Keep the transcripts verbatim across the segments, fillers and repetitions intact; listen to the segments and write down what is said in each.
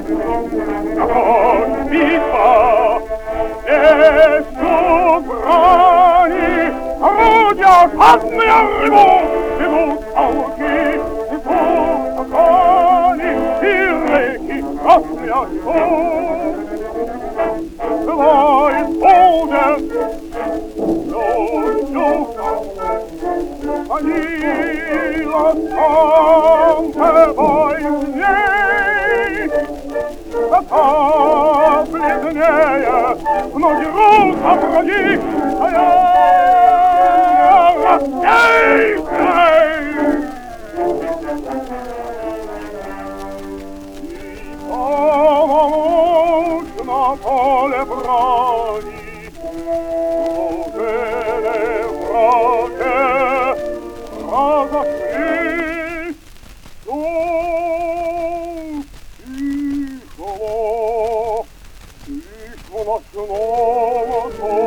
Огонь, битва, здесь брани, орудия жадные рвут, бегут полки, несут огни, и реки красные жгут. Бывает будет, Манила солнце войны, коса бледнее, ноги рутся враги, а я рассеянный. И помолчь на поле брани, разошлись, ну, тихого, тихого ночного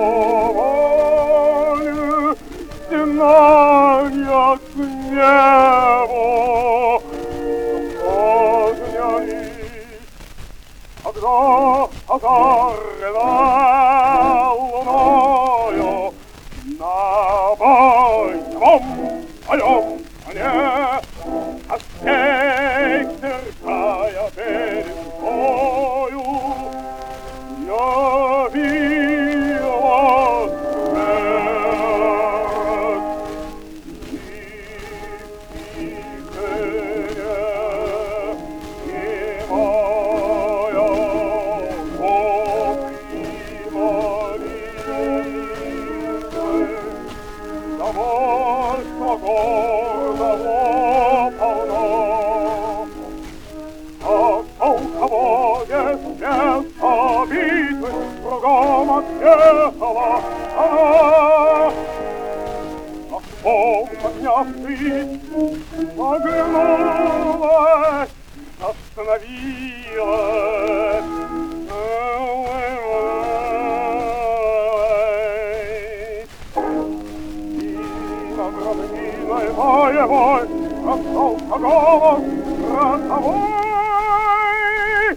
тумане, стенания к небу поднялись, когда озарена луною на бойцом моем коне, костей сверкая перед бою, явилась смерть. И тихая, немая, вопли молитвы, довольство гордого полно. А полковое место битвы кругом отъехала она. А стол, поднявшись, оглянулась, остановилась. Громниной боевой раздался голос грозовой.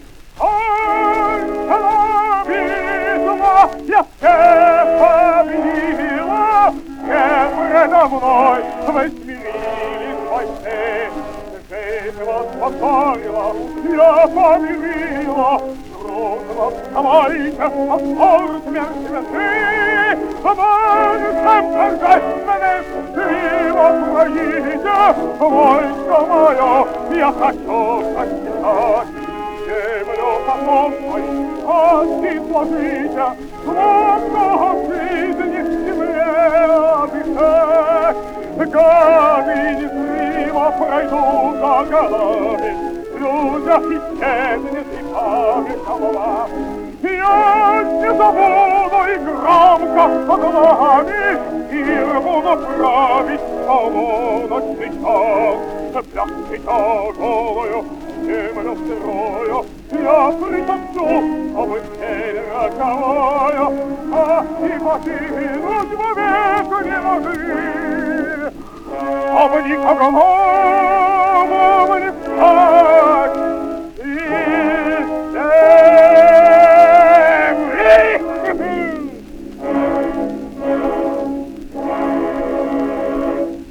Кончена битва, я всех победила, все предо мной вы смирились бойцы. Жизнь вас познала, я помирила, трудно вставайте, от скорой смерти весны. Помогите, торжественные силы Украине, войско мое, я хочу состязать. Землю потомствой, кости сложите, сладко жизни в земле обещать. Камень незримо пройдут за годами, в людях исчезнет и память голова. Я не забуду и громко поглами, и рву направить тому ночный час. Пляской тяжелую, землю сырую, я притопчу, чтобы теперь роковую, ах, и покинуть вовек не могли. Чтобы никого